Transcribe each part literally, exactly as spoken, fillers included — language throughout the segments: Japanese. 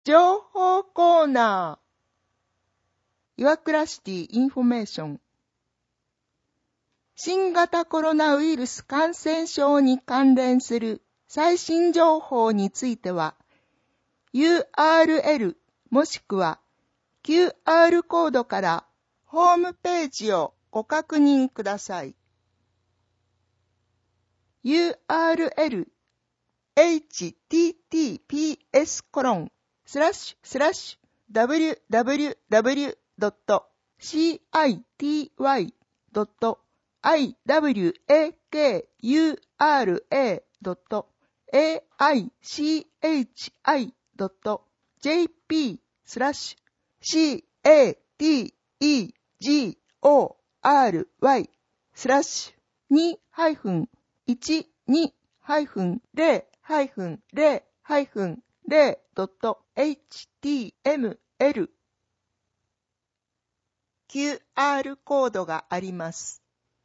情報コーナー。岩倉シティインフォメーション。新型コロナウイルス感染症に関連する最新情報については、ユーアールエル もしくは キューアール コードからホームページをご確認ください。ユーアールエル エイチティーティーピーエス コロンスラッシュスラッシュ ダブリューダブリューダブリュードットシーアイティーワイドットアイダブリューエーケーユーアールエードットエーアイシーエイチアイドットジェーピースラッシュ シーエーティーイージーオーアールワイスラッシュにハイフンいちにハイフンゼロハイフンゼロハイフンゼロドットエイチティーエムエル キューアール コードがあります。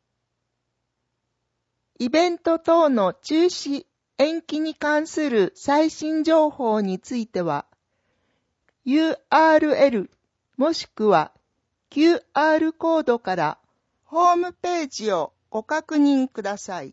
イベント等の中止、延期に関する最新情報については、ユーアールエル もしくは キューアール コードからホームページをご確認ください。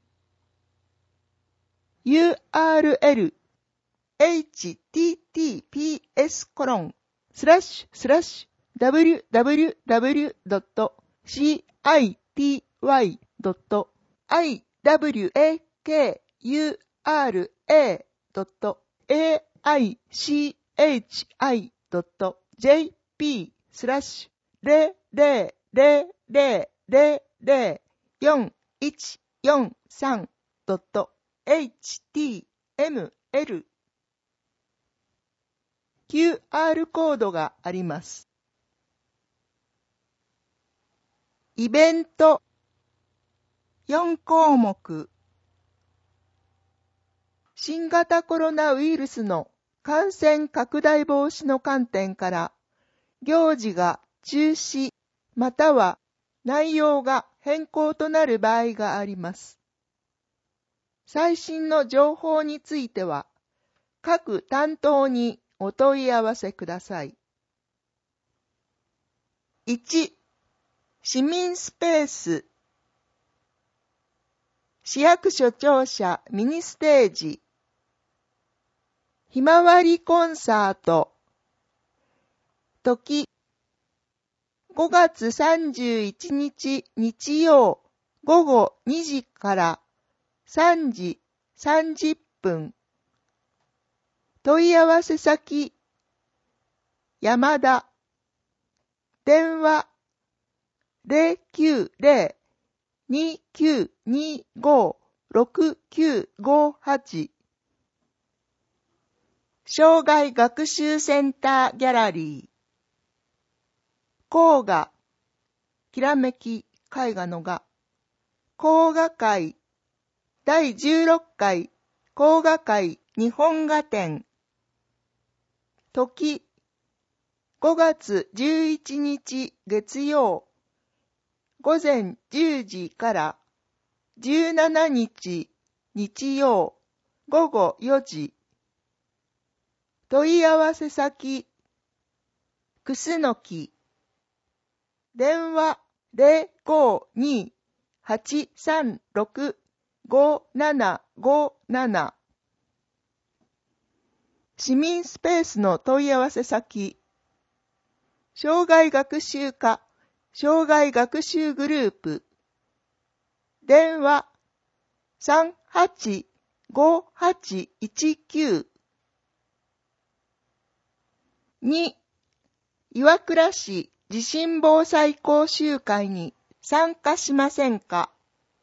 ユーアールエル エイチティーティーピーエス コロンスラッシュスラッシュ ダブリューダブリューダブリュードットシーアイティーワイドットアイダブリューエーケーユーアールエードットエーアイシーエイチアイドットジェーピースラッシュゼロゼロゼロゼロゼロゼロよんいちよんさんドットエイチティーエムエル キューアール コードがあります。イベントよん項目。新型コロナウイルスの感染拡大防止の観点から行事が中止または内容が変更となる場合があります。最新の情報については各担当にお問い合わせください。いち. 市民スペース市役所庁舎ミニステージひまわりコンサート時ごがつさんじゅういちにち日曜午後にじからさんじさんじゅっぷん問い合わせ先山田電話 ゼロきゅうゼロ にきゅうにご ろくきゅうごはち 障害学習センターギャラリー工画きらめき絵画の画工画会だいじゅうろっかい工画会日本画展時ごがつじゅういちにち月曜午前じゅうじからじゅうしちにち日曜午後よじ問い合わせ先クスノキ電話 ゼロごに はちさんろく ごななごなな 市民スペースの問い合わせ先障害学習課障害学習グループ電話 さんはちごはちいちきゅう に. 岩倉市地震防災講習会に参加しませんか？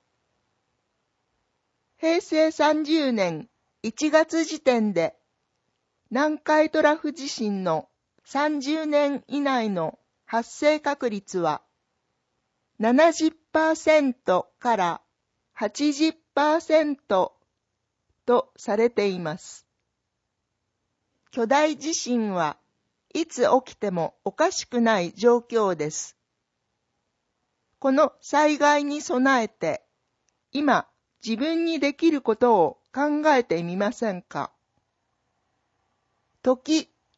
へいせいさんじゅうねんいちがつ時点で南海トラフ地震のさんじゅうねん以内の発生確率は ななじゅっパーセント から はちじゅっパーセント とされています。巨大地震はいつ起きてもおかしくない状況です。この災害に備えて、今自分にできることを考えてみませんか？時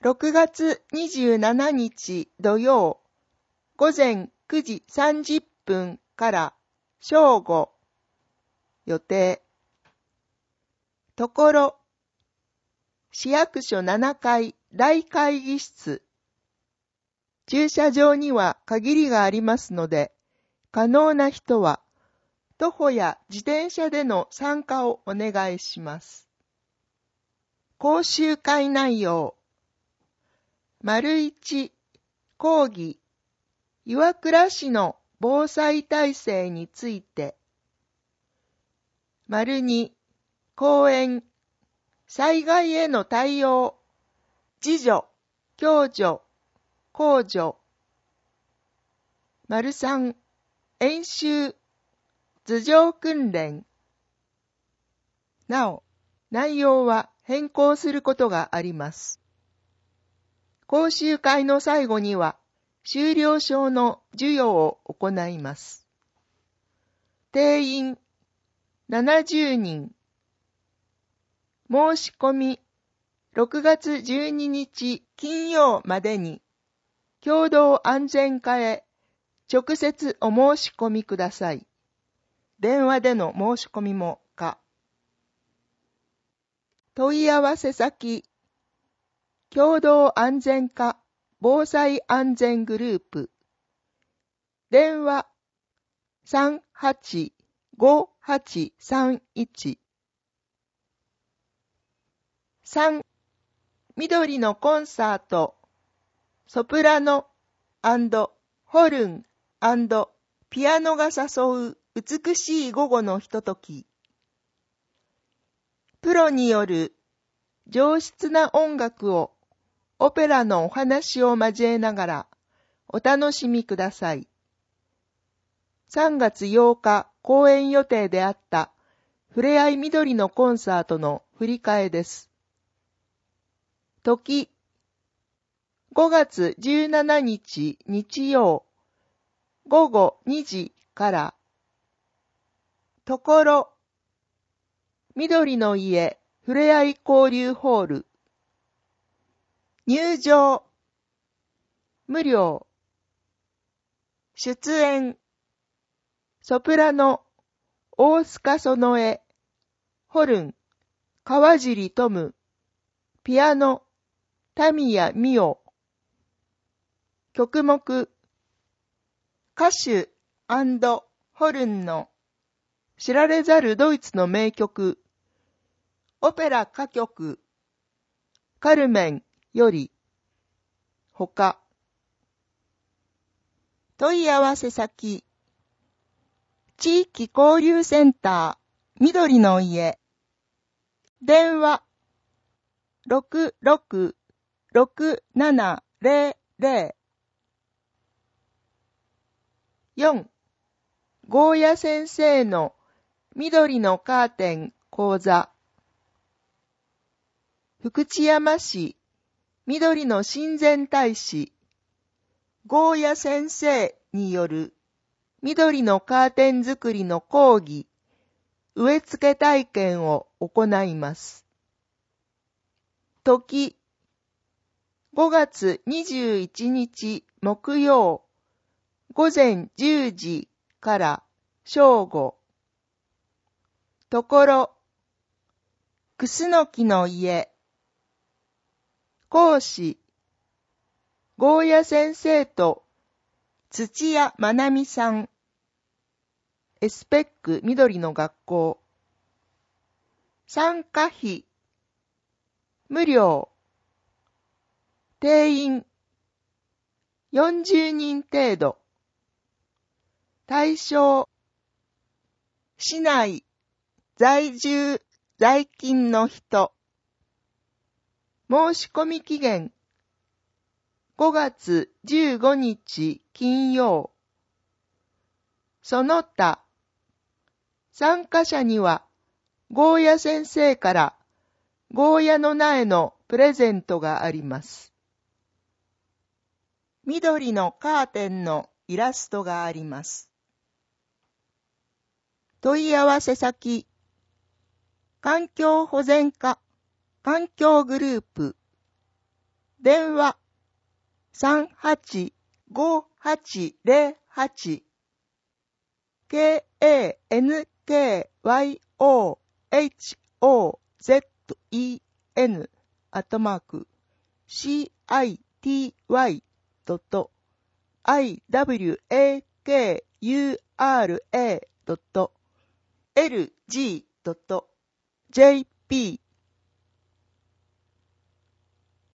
ろくがつにじゅうしちにち土曜、午前くじさんじゅっぷんから正午、予定。ところ、市役所ななかい大会議室。駐車場には限りがありますので、可能な人は、徒歩や自転車での参加をお願いします。講習会内容。丸一、講義。岩倉市の防災体制について。丸二、講演。災害への対応。自助、共助、公助。丸三、演習。図上訓練。なお、内容は変更することがあります。講習会の最後には、修了証の授与を行います。定員ななじゅうにん。申し込みろくがつじゅうににち金曜までに、共同安全課へ直接お申し込みください。電話での申し込みも可。問い合わせ先、共同安全課防災安全グループ。電話さんはちごはちさんいち。さん、緑のコンサート、ソプラノ&ホルン&ピアノが誘う美しい午後のひととき。プロによる上質な音楽をオペラのお話を交えながらお楽しみください。さんがつようか公演予定であったふれあい緑のコンサートの振り替えです。時、ごがつじゅうしちにち日曜、ごごにじから。ところ、緑の家ふれあい交流ホール。入場、無料。出演、ソプラノ、大須賀園江、ホルン、川尻トム、ピアノ、田宮美代。曲目、歌手&ホルンの知られざるドイツの名曲、オペラ歌曲、カルメンより、ほか。問い合わせ先、地域交流センター、緑の家。電話、ろくろくろくななゼロゼロ。よん、ゴーヤ先生の緑のカーテン講座。福知山市緑の親善大使、ゴーヤ先生による緑のカーテン作りの講義、植え付け体験を行います。時、ごがつにじゅういちにち木曜、ごぜんじゅうじから正午。ところ、クスノキの家。講師、ゴーヤ先生と土屋まなみさん。エスペック緑の学校。参加費、無料。定員、よんじゅうにん程度。対象、市内、在住、在勤の人。申し込み期限、ごがつじゅうごにち金曜。その他、参加者には、ゴーヤ先生からゴーヤの苗のプレゼントがあります。緑のカーテンのイラストがあります。問い合わせ先、環境保全課環境グループ。 電話 さんはちごはちゼロはち ケーエーエヌケーワイオーエイチオーゼットイーエヌ アットマーク シーアイティーワイ ドット アイダブリューエーケーユーアールエー ドット エルジー ドット ジェーピー